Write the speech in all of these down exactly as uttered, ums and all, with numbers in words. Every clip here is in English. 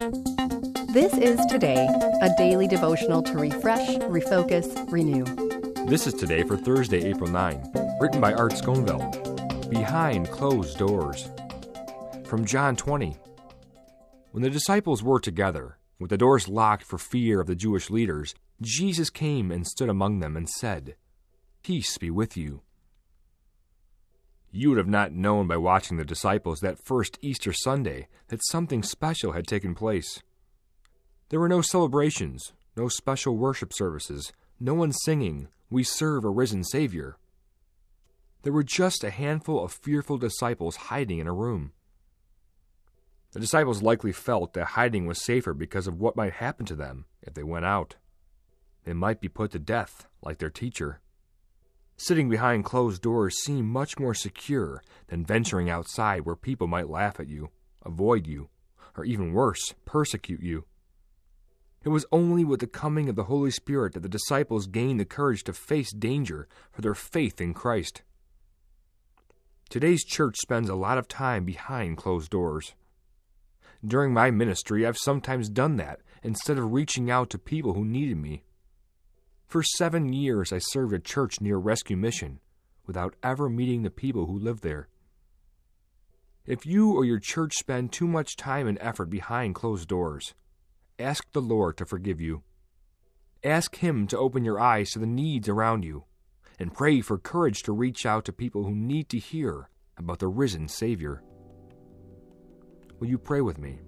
This is Today, a daily devotional to refresh, refocus, renew. This is Today for Thursday, April ninth, written by Art Schoenveld. Behind Closed Doors. From John twenty. When the disciples were together, with the doors locked for fear of the Jewish leaders, Jesus came and stood among them and said, "Peace be with you." You would have not known by watching the disciples that first Easter Sunday that something special had taken place. There were no celebrations, no special worship services, no one singing, "We serve a risen Savior." There were just a handful of fearful disciples hiding in a room. The disciples likely felt that hiding was safer because of what might happen to them if they went out. They might be put to death, like their teacher. Sitting behind closed doors seemed much more secure than venturing outside where people might laugh at you, avoid you, or even worse, persecute you. It was only with the coming of the Holy Spirit that the disciples gained the courage to face danger for their faith in Christ. Today's church spends a lot of time behind closed doors. During my ministry, I've sometimes done that instead of reaching out to people who needed me. For seven years, I served a church near Rescue Mission without ever meeting the people who lived there. If you or your church spend too much time and effort behind closed doors, ask the Lord to forgive you. Ask Him to open your eyes to the needs around you, and pray for courage to reach out to people who need to hear about the risen Savior. Will you pray with me?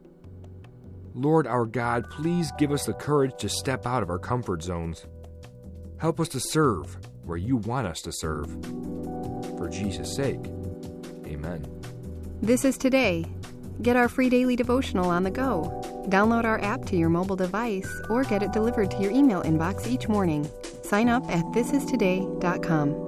Lord our God, please give us the courage to step out of our comfort zones. Help us to serve where you want us to serve. For Jesus' sake, amen. This is Today. Get our free daily devotional on the go. Download our app to your mobile device or get it delivered to your email inbox each morning. Sign up at this is today dot com.